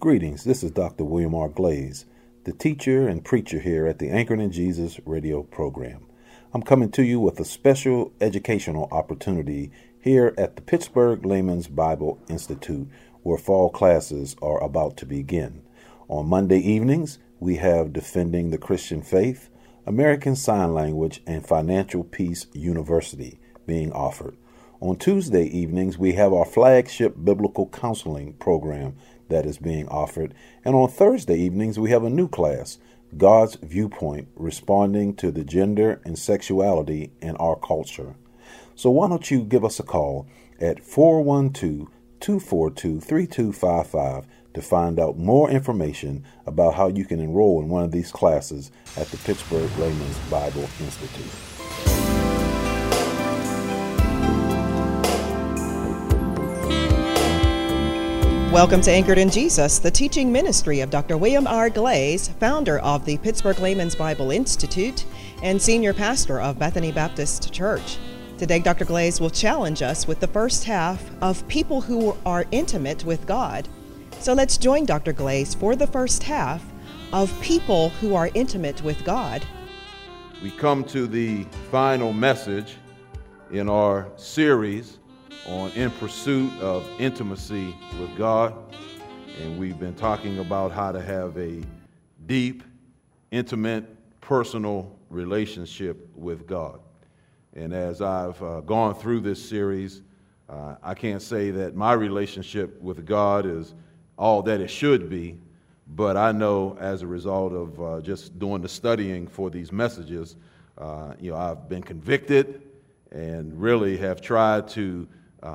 Greetings, this is Dr. William R. Glaze, the teacher and preacher here at the Anchored in Jesus radio program. I'm coming to you with a special educational opportunity here at the Pittsburgh Layman's Bible Institute, where fall classes are about to begin. On Monday evenings, we have Defending the Christian Faith, American Sign Language, and Financial Peace University being offered. On Tuesday evenings, we have our flagship biblical counseling program that is being offered. And on Thursday evenings, we have a new class, God's Viewpoint, responding to the gender and sexuality in our culture. So why don't you give us a call at 412-242-3255 to find out more information about how you can enroll in one of these classes at the Pittsburgh Layman's Bible Institute. Welcome to Anchored in Jesus, the teaching ministry of Dr. William R. Glaze, founder of the Pittsburgh Layman's Bible Institute and senior pastor of Bethany Baptist Church. Today, Dr. Glaze will challenge us with the first half of people who are intimate with God. So let's join Dr. Glaze for the first half of people who are intimate with God. We come to the final message in our series on In Pursuit of Intimacy with God, and we've been talking about how to have a deep, intimate, personal relationship with God. And as I've gone through this series, I can't say that my relationship with God is all that it should be, but I know as a result of just doing the studying for these messages, I've been convicted and really have tried to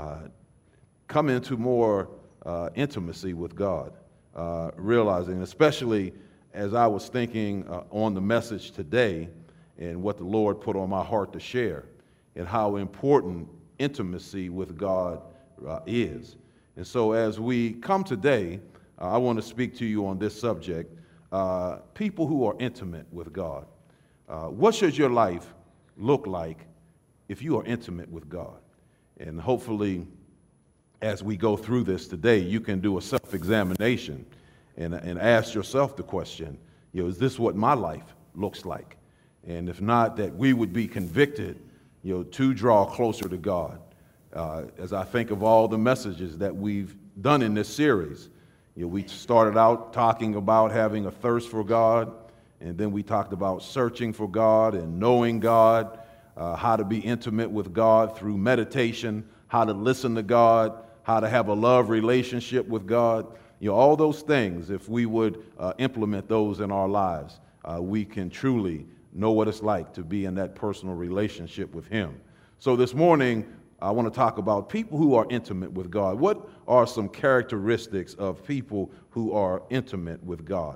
come into more intimacy with God, realizing, especially as I was thinking on the message today and what the Lord put on my heart to share, and how important intimacy with God is. And so as we come today, I want to speak to you on this subject, people who are intimate with God. What should your life look like if you are intimate with God? And hopefully, as we go through this today, you can do a self-examination and ask yourself the question, is this what my life looks like? And if not, that we would be convicted, to draw closer to God. As I think of all the messages that we've done in this series, we started out talking about having a thirst for God, and then we talked about searching for God and knowing God, how to be intimate with God through meditation, how to listen to God, how to have a love relationship with God. All those things, if we would implement those in our lives, we can truly know what it's like to be in that personal relationship with Him. So this morning, I want to talk about people who are intimate with God. What are some characteristics of people who are intimate with God?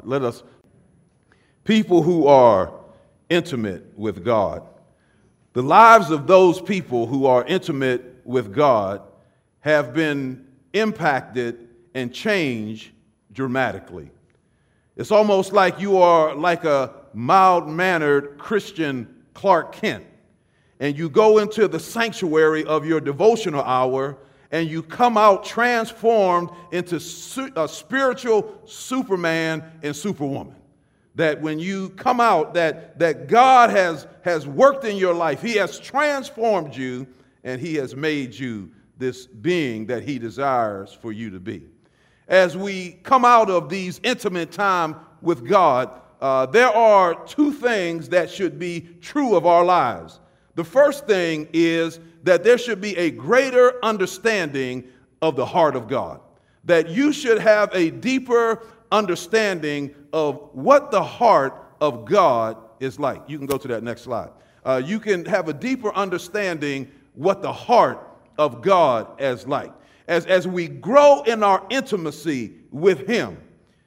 People who are intimate with God. The lives of those people who are intimate with God have been impacted and changed dramatically. It's almost like you are like a mild-mannered Christian Clark Kent, and you go into the sanctuary of your devotional hour, and you come out transformed into a spiritual Superman and Superwoman. That when you come out, that God has worked in your life. He has transformed you, and He has made you this being that He desires for you to be. As we come out of these intimate time with God, there are two things that should be true of our lives. The first thing is that there should be a greater understanding of the heart of God. That you should have a deeper understanding of what the heart of God is like. You can go to that next slide. You can have a deeper understanding what the heart of God is like. As we grow in our intimacy with Him,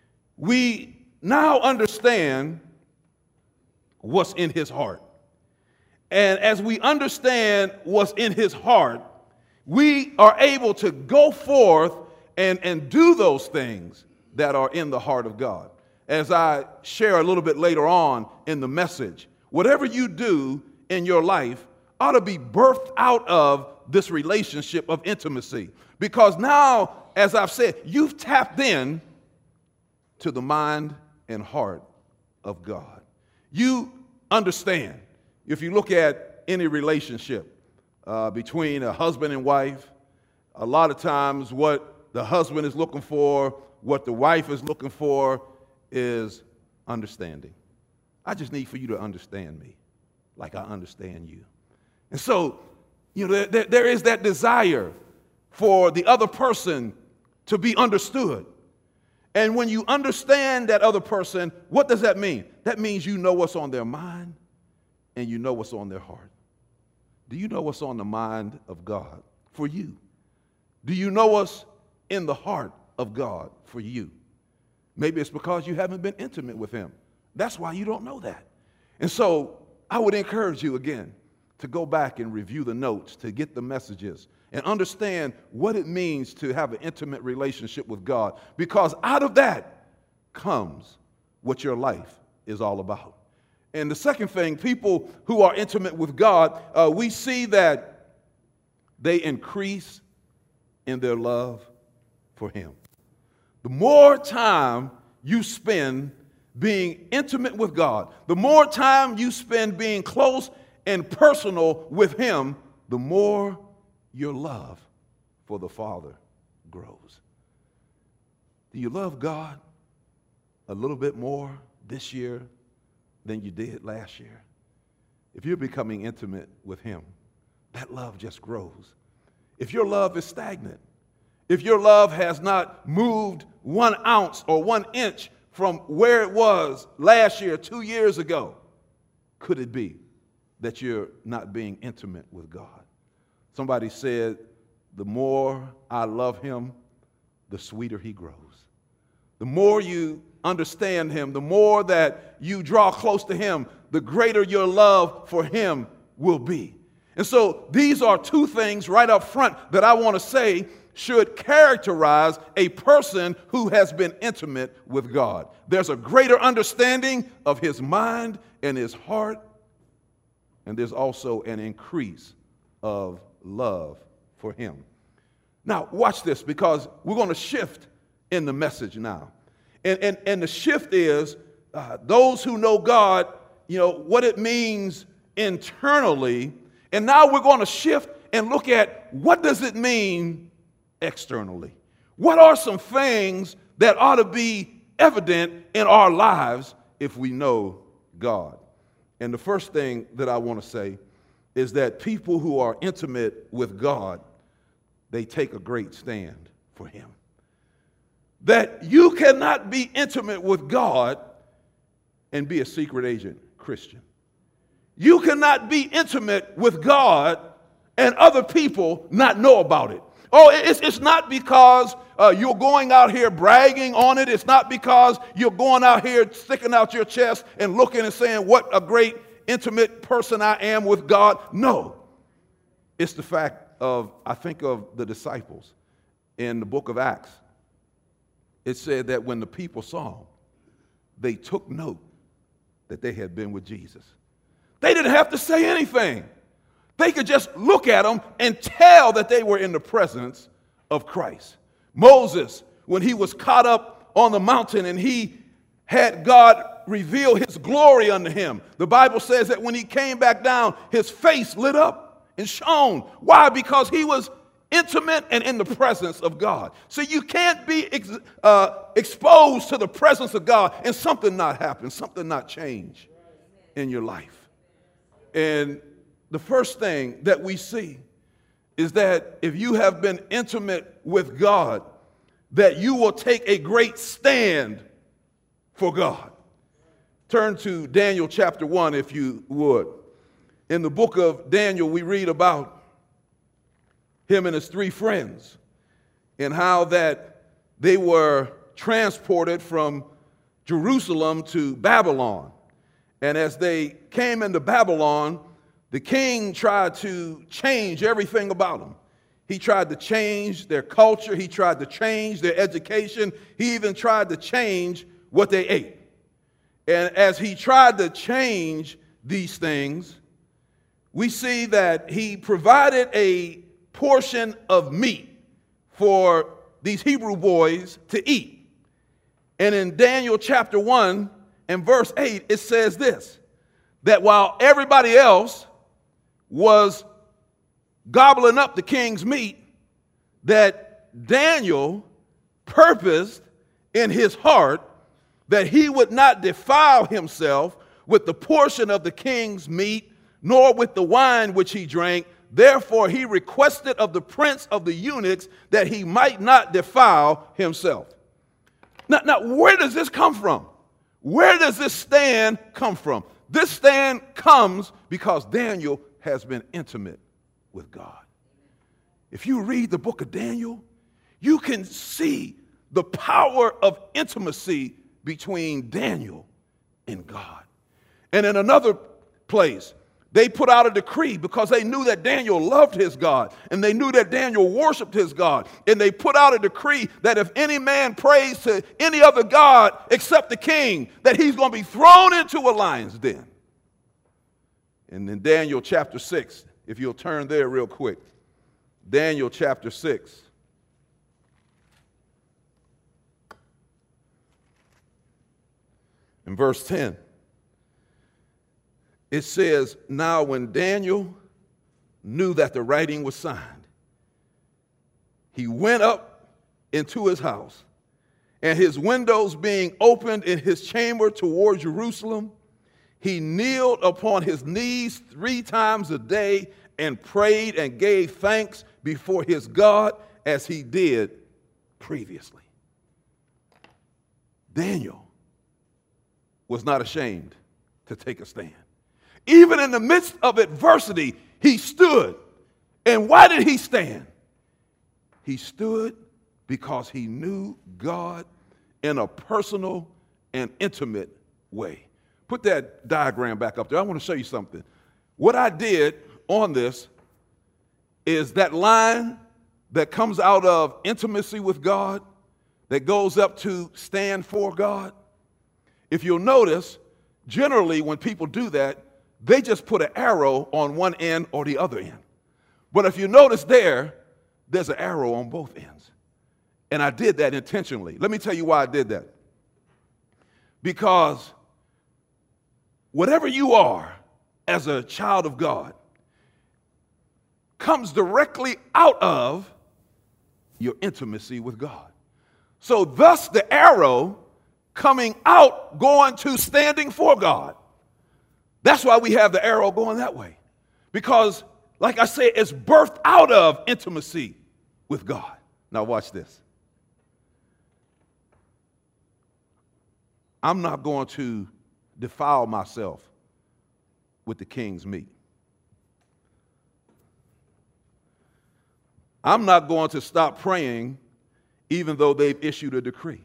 we now understand what's in His heart. And as we understand what's in His heart, we are able to go forth and do those things that are in the heart of God. As I share a little bit later on in the message, whatever you do in your life ought to be birthed out of this relationship of intimacy. Because now, as I've said, you've tapped in to the mind and heart of God. You understand, if you look at any relationship between a husband and wife, a lot of times what the husband is looking for, what the wife is looking for is understanding. I just need for you to understand me like I understand you. And so, there is that desire for the other person to be understood. And when you understand that other person, what does that mean? That means you know what's on their mind and you know what's on their heart. Do you know what's on the mind of God for you? Do you know what's in the heart of God for you? Maybe it's because you haven't been intimate with him. That's why you don't know that. And so I would encourage you again to go back and review the notes, to get the messages, and understand what it means to have an intimate relationship with God. Because out of that comes what your life is all about. And the second thing, people who are intimate with God, we see that they increase in their love for him. The more time you spend being intimate with God, the more time you spend being close and personal with him, the more your love for the Father grows. Do you love God a little bit more this year than you did last year? If you're becoming intimate with him, that love just grows. If your love is stagnant, if your love has not moved 1 ounce or 1 inch from where it was last year, 2 years ago, could it be that you're not being intimate with God? Somebody said, the more I love him, the sweeter he grows. The more you understand him, the more that you draw close to him, the greater your love for him will be. And so these are two things right up front that I want to say should characterize a person who has been intimate with God. There's a greater understanding of his mind and his heart, and there's also an increase of love for him. Now, watch this, because we're going to shift in the message now. And the shift is those who know God, what it means internally. And now we're going to shift and look at what does it mean externally. What are some things that ought to be evident in our lives if we know God? And the first thing that I want to say is that people who are intimate with God, they take a great stand for him. That you cannot be intimate with God and be a secret agent Christian. You cannot be intimate with God and other people not know about it. Oh, it's not because you're going out here bragging on it. It's not because you're going out here sticking out your chest and looking and saying, what a great intimate person I am with God. No. It's the fact of, I think of the disciples in the book of Acts. It said that when the people saw him, they took note that they had been with Jesus. They didn't have to say anything. They could just look at him and tell that they were in the presence of Christ. Moses, when he was caught up on the mountain and he had God reveal his glory unto him, the Bible says that when he came back down, his face lit up and shone. Why? Because he was intimate and in the presence of God. So you can't be exposed to the presence of God and something not happen, something not change in your life. And the first thing that we see is that if you have been intimate with God, that you will take a great stand for God. Turn to Daniel chapter 1, if you would. In the book of Daniel, we read about him and his 3 friends and how that they were transported from Jerusalem to Babylon. And as they came into Babylon, the king tried to change everything about them. He tried to change their culture. He tried to change their education. He even tried to change what they ate. And as he tried to change these things, we see that he provided a portion of meat for these Hebrew boys to eat. And in Daniel chapter 1 and verse 8, it says this, that while everybody else was gobbling up the king's meat, that Daniel purposed in his heart that he would not defile himself with the portion of the king's meat, nor with the wine which he drank. Therefore he requested of the prince of the eunuchs that he might not defile himself. Now, where does this come from? Where does this stand come from? This stand comes because Daniel has been intimate with God. If you read the book of Daniel, you can see the power of intimacy between Daniel and God. And in another place, they put out a decree because they knew that Daniel loved his God and they knew that Daniel worshiped his God. And they put out a decree that if any man prays to any other God except the king, that he's going to be thrown into a lion's den. And in Daniel chapter 6, if you'll turn there real quick, Daniel chapter 6. In verse 10. It says, now when Daniel knew that the writing was signed, he went up into his house, and his windows being opened in his chamber toward Jerusalem, he kneeled upon his knees 3 times a day and prayed and gave thanks before his God as he did previously. Daniel was not ashamed to take a stand. Even in the midst of adversity, he stood. And why did he stand? He stood because he knew God in a personal and intimate way. Put that diagram back up there. I want to show you something. What I did on this is that line that comes out of intimacy with God, that goes up to stand for God. If you'll notice, generally when people do that, they just put an arrow on one end or the other end. But if you notice there's an arrow on both ends. And I did that intentionally. Let me tell you why I did that. Because whatever you are as a child of God comes directly out of your intimacy with God. So thus the arrow coming out, going to standing for God. That's why we have the arrow going that way. Because, like I said, it's birthed out of intimacy with God. Now watch this. I'm not going to defile myself with the king's meat. I'm not going to stop praying even though they've issued a decree.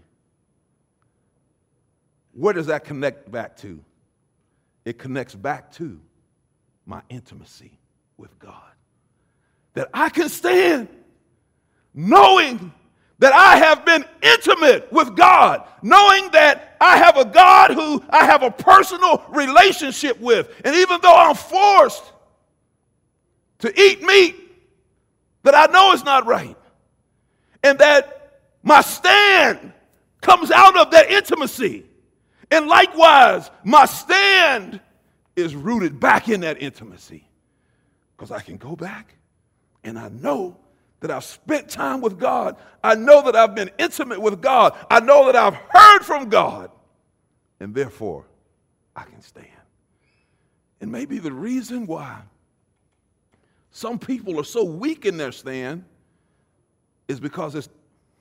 Where does that connect back to? It connects back to my intimacy with God. That I can stand knowing that I have been intimate with God, knowing that I have a God who I have a personal relationship with. And even though I'm forced to eat meat that I know is not right, and that my stand comes out of that intimacy, and likewise, my stand is rooted back in that intimacy. Because I can go back and I know that I've spent time with God. I know that I've been intimate with God. I know that I've heard from God. And therefore, I can stand. And maybe the reason why some people are so weak in their stand is because it's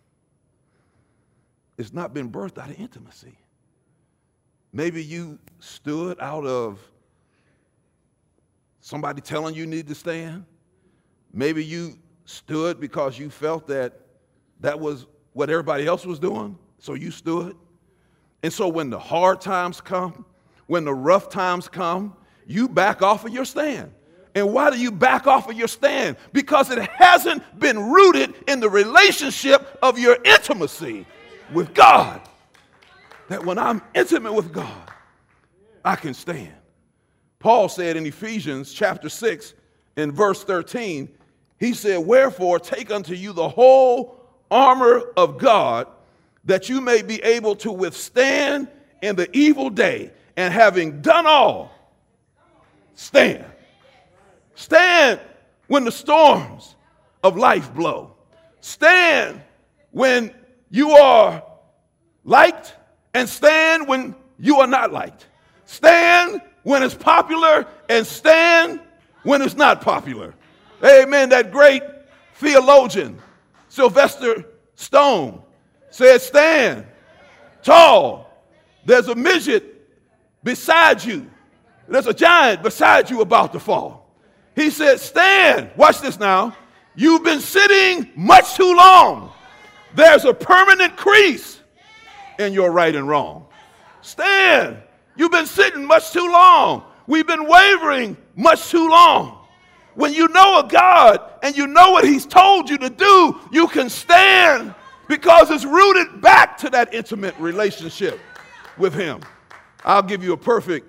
not been birthed out of intimacy. Maybe you stood out of somebody telling you need to stand. Maybe you stood because you felt that was what everybody else was doing, so you stood. And so when the hard times come, when the rough times come, you back off of your stand. And why do you back off of your stand? Because it hasn't been rooted in the relationship of your intimacy with God. That when I'm intimate with God, I can stand. Paul said in Ephesians chapter 6 in verse 13, he said, wherefore take unto you the whole armor of God, that you may be able to withstand in the evil day, and having done all, stand. Stand when the storms of life blow. Stand when you are liked, and stand when you are not liked. Stand when it's popular, and stand when it's not popular. Amen. That great theologian, Sylvester Stone, said, stand tall. There's a midget beside you. There's a giant beside you about to fall. He said, stand. Watch this now. You've been sitting much too long. There's a permanent crease in your right and wrong. Stand. You've been sitting much too long. We've been wavering much too long. When you know a God and you know what he's told you to do, you can stand because it's rooted back to that intimate relationship with him. I'll give you a perfect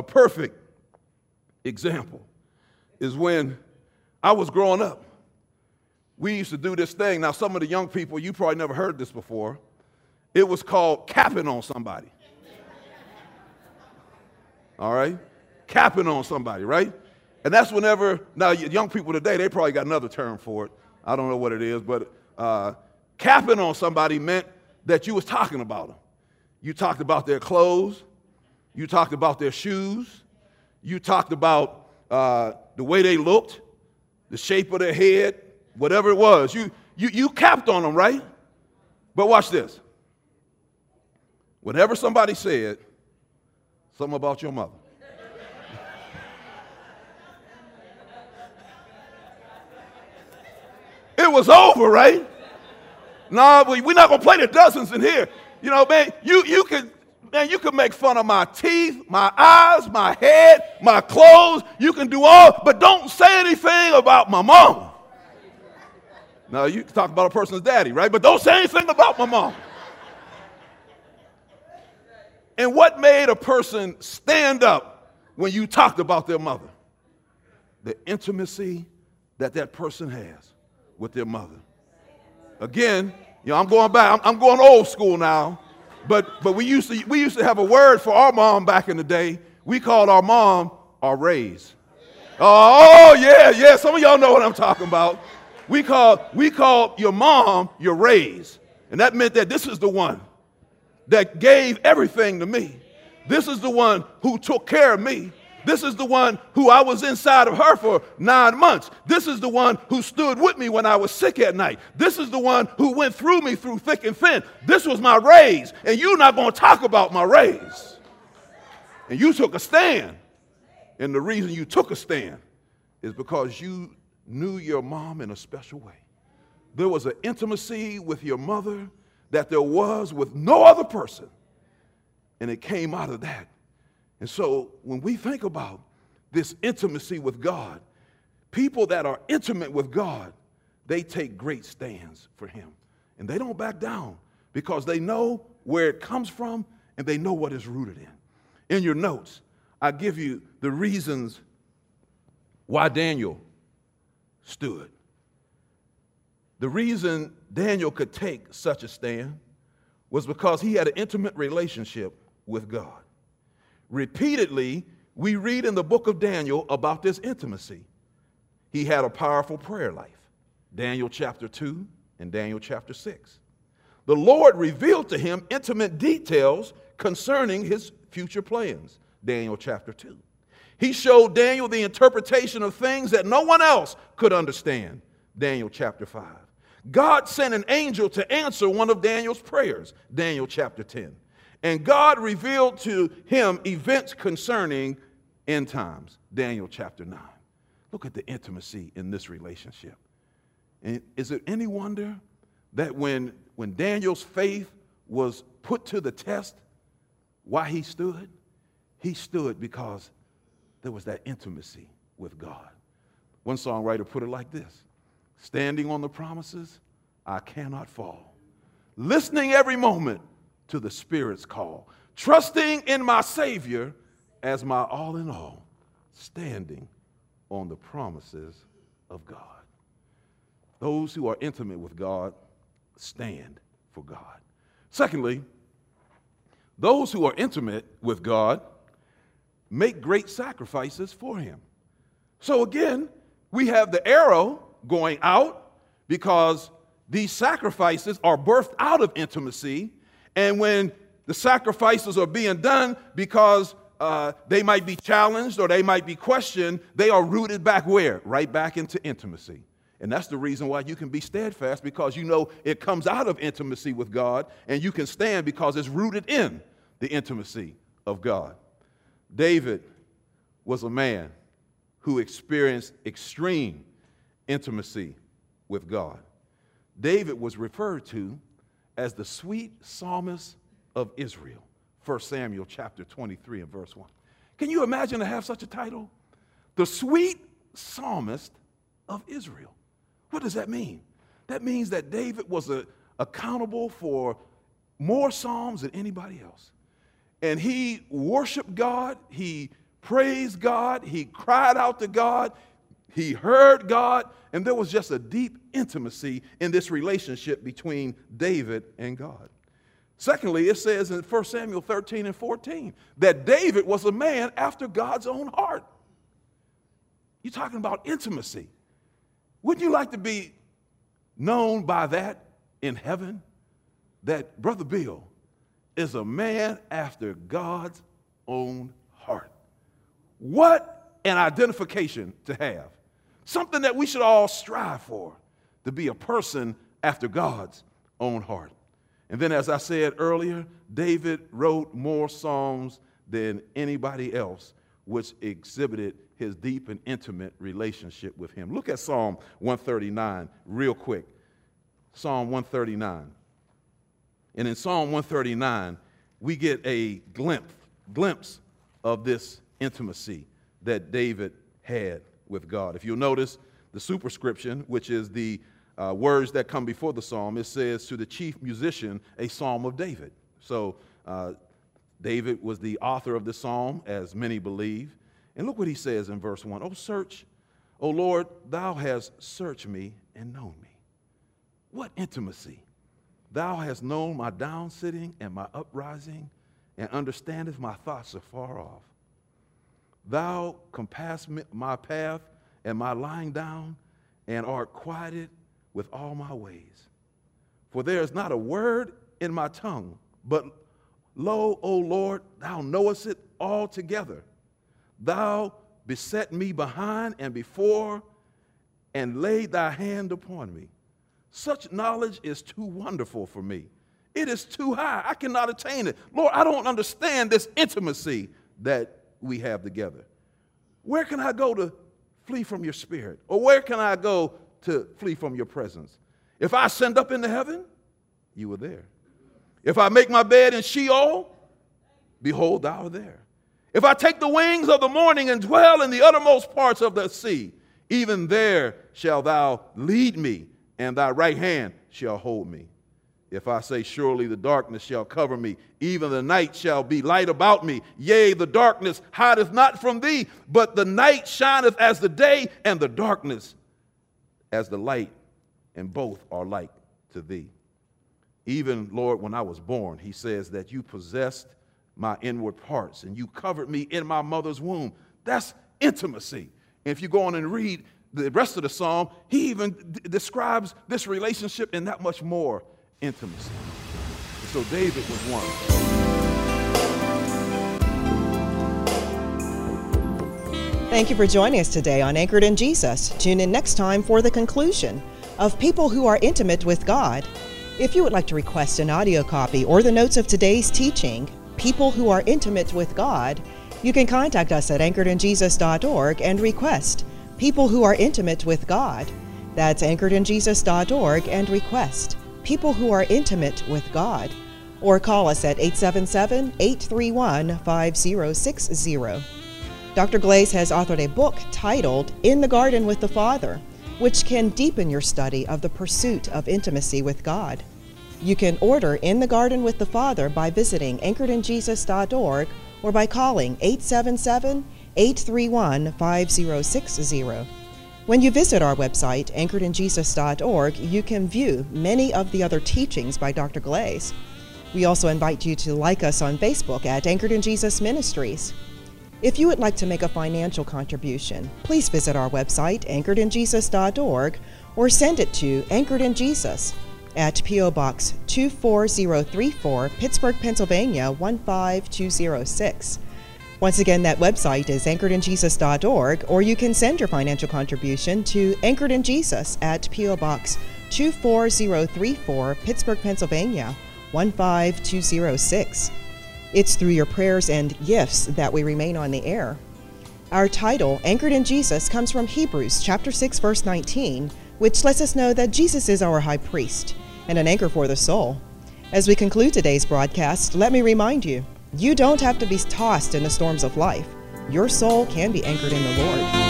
example. Is when I was growing up, we used to do this thing. Now, some of the young people, you probably never heard this before. It was called capping on somebody. All right? Capping on somebody, right? And that's whenever, now young people today, they probably got another term for it. I don't know what it is, but capping on somebody meant that you was talking about them. You talked about their clothes. You talked about their shoes. You talked about the way they looked, the shape of their head, whatever it was. You capped on them, right? But watch this. Whenever somebody said something about your mother, it was over, right? No, we're not going to play the dozens in here. You know, man, you can make fun of my teeth, my eyes, my head, my clothes. You can do all, but don't say anything about my mom. Now, you can talk about a person's daddy, right? But don't say anything about my mom. And what made a person stand up when you talked about their mother? The intimacy that person has with their mother. Again, I'm going back. I'm going old school now. But we used to have a word for our mom back in the day. We called our mom our raise. Oh yeah. Some of y'all know what I'm talking about. We called your mom your raise, and that meant that this is the one that gave everything to me. This is the one who took care of me. This is the one who I was inside of her for 9 months. This is the one who stood with me when I was sick at night. This is the one who went through me through thick and thin. This was my raise, and you're not going to talk about my raise. And you took a stand. And the reason you took a stand is because you knew your mom in a special way. There was an intimacy with your mother that there was with no other person, and it came out of that. And so when we think about this intimacy with God, people that are intimate with God, they take great stands for him. And they don't back down because they know where it comes from and they know what it's rooted in. In your notes, I give you the reasons why Daniel stood. The reason Daniel could take such a stand was because he had an intimate relationship with God. Repeatedly, we read in the book of Daniel about this intimacy. He had a powerful prayer life. Daniel chapter 2 and Daniel chapter 6. The Lord revealed to him intimate details concerning his future plans. Daniel chapter 2. He showed Daniel the interpretation of things that no one else could understand. Daniel chapter 5. God sent an angel to answer one of Daniel's prayers. Daniel chapter 10. And God revealed to him events concerning end times. Daniel chapter 9. Look at the intimacy in this relationship. And is it any wonder that when Daniel's faith was put to the test, why he stood? He stood because there was that intimacy with God. One songwriter put it like this: standing on the promises, I cannot fall. Listening every moment to the Spirit's call. Trusting in my Savior as my all in all. Standing on the promises of God. Those who are intimate with God stand for God. Secondly, those who are intimate with God make great sacrifices for him. So again, we have the arrow going out because these sacrifices are birthed out of intimacy. And when the sacrifices are being done because they might be challenged or they might be questioned, they are rooted back where? Right back into intimacy. And that's the reason why you can be steadfast, because you know it comes out of intimacy with God, and you can stand because it's rooted in the intimacy of God. David was a man who experienced extreme intimacy with God. David was referred to as the sweet psalmist of Israel. 1 Samuel chapter 23 and verse 1. Can you imagine to have such a title? The sweet psalmist of Israel. What does that mean? That means that David was accountable for more psalms than anybody else. And he worshiped God, he praised God, he cried out to God, he heard God, and there was just a deep intimacy in this relationship between David and God. Secondly, it says in 1 Samuel 13 and 14 that David was a man after God's own heart. You're talking about intimacy. Wouldn't you like to be known by that in heaven? That Brother Bill is a man after God's own heart. What an identification to have. Something that we should all strive for, to be a person after God's own heart. And then, as I said earlier, David wrote more psalms than anybody else, which exhibited his deep and intimate relationship with him. Look at Psalm 139 real quick. Psalm 139. And in Psalm 139, we get a glimpse of this intimacy that David had with God. If you'll notice the superscription, which is the words that come before the psalm, it says, to the chief musician, a psalm of David. So David was the author of the psalm, as many believe. And look what he says in verse 1. O Lord, thou hast searched me and known me. What intimacy. Thou hast known my down sitting and my uprising, and understandest my thoughts afar off. Thou compassest my path and my lying down, and art quieted with all my ways. For there is not a word in my tongue, but lo, O Lord, thou knowest it altogether. Thou beset me behind and before, and laid thy hand upon me. Such knowledge is too wonderful for me. It is too high. I cannot attain it. Lord, I don't understand this intimacy that we have together. Where can I go to flee from your spirit? Or where can I go to flee from your presence? If I ascend up into heaven, you were there. If I make my bed in Sheol, behold, thou art there. If I take the wings of the morning and dwell in the uttermost parts of the sea, even there shalt thou lead me, and thy right hand shall hold me. If I say, surely the darkness shall cover me, even the night shall be light about me. Yea, the darkness hideth not from thee, but the night shineth as the day, and the darkness as the light, and both are like to thee. Even, Lord, when I was born, he says that you possessed my inward parts, and you covered me in my mother's womb. That's intimacy. And if you go on and read the rest of the psalm, he even describes this relationship in that much more intimacy. And so David was one. Thank you for joining us today on Anchored in Jesus. Tune in next time for the conclusion of People Who Are Intimate with God. If you would like to request an audio copy or the notes of today's teaching, People Who Are Intimate with God, you can contact us at anchoredinjesus.org and request People Who Are Intimate with God. That's anchoredinjesus.org and request People Who Are Intimate with God. Or call us at 877-831-5060. Dr. Glaze has authored a book titled In the Garden with the Father, which can deepen your study of the pursuit of intimacy with God. You can order In the Garden with the Father by visiting anchoredinjesus.org or by calling 877-831-5060. When you visit our website, anchoredinjesus.org, you can view many of the other teachings by Dr. Glaze. We also invite you to like us on Facebook at Anchored in Jesus Ministries. If you would like to make a financial contribution, please visit our website, anchoredinjesus.org, or send it to Anchored in Jesus at P.O. Box 24034, Pittsburgh, Pennsylvania 15206. Once again, that website is anchoredinjesus.org, or you can send your financial contribution to Anchored in Jesus at P.O. Box 24034, Pittsburgh, Pennsylvania 15206. It's through your prayers and gifts that we remain on the air. Our title, Anchored in Jesus, comes from Hebrews chapter 6, verse 19, which lets us know that Jesus is our high priest and an anchor for the soul. As we conclude today's broadcast, let me remind you, you don't have to be tossed in the storms of life. Your soul can be anchored in the Lord.